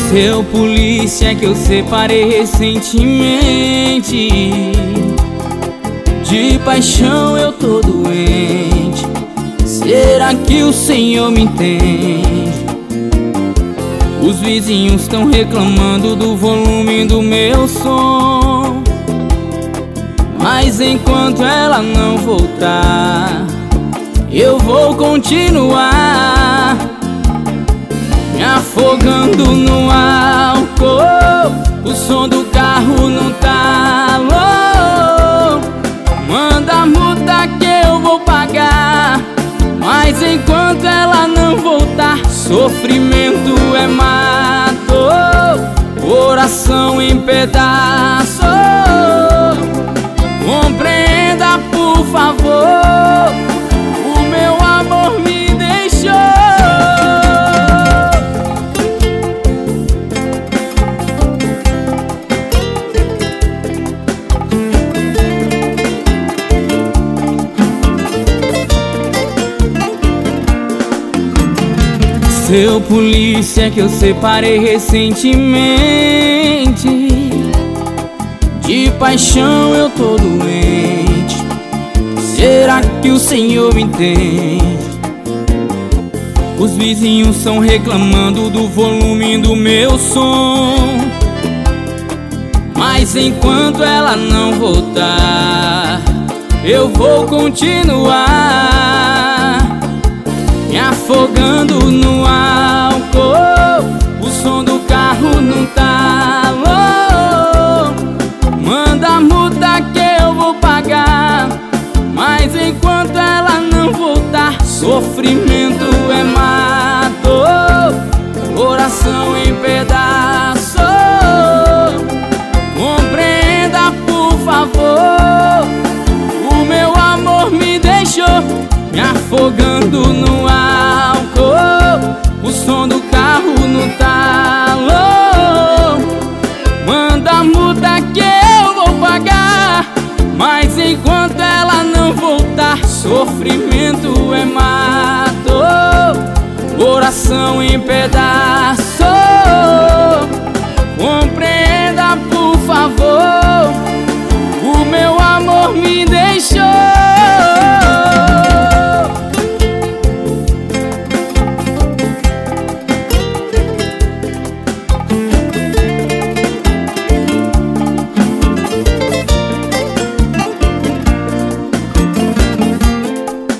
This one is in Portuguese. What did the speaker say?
Seu polícia que eu separei recentemente, de paixão eu tô doente. Será que o Senhor me entende? Os vizinhos estão reclamando do volume do meu som, mas enquanto ela não voltar, eu vou continuar me afogando no álcool. O som do carro não tá louco. Manda a multa que eu vou pagar, mas enquanto ela não voltar, sofrimento é mato, coração em pedaços. Compreenda, por favor, o meu amor me deixou. Seu polícia que eu separei recentemente, de paixão eu tô doente. Será que o Senhor me entende? Os vizinhos estão reclamando do volume do meu som, mas enquanto ela não voltar, eu vou continuar me afogando no álcool. O som do carro não tá louco. Manda a multa que eu vou pagar, mas enquanto ela não voltar, sofrimento é mato, coração em pedaços. Compreenda, por favor, o meu amor me deixou me afogando no álcool. O som do carro não tá louco. Manda a multa que eu vou pagar, mas enquanto ela não voltar, sofrimento é mato, coração em pedaços.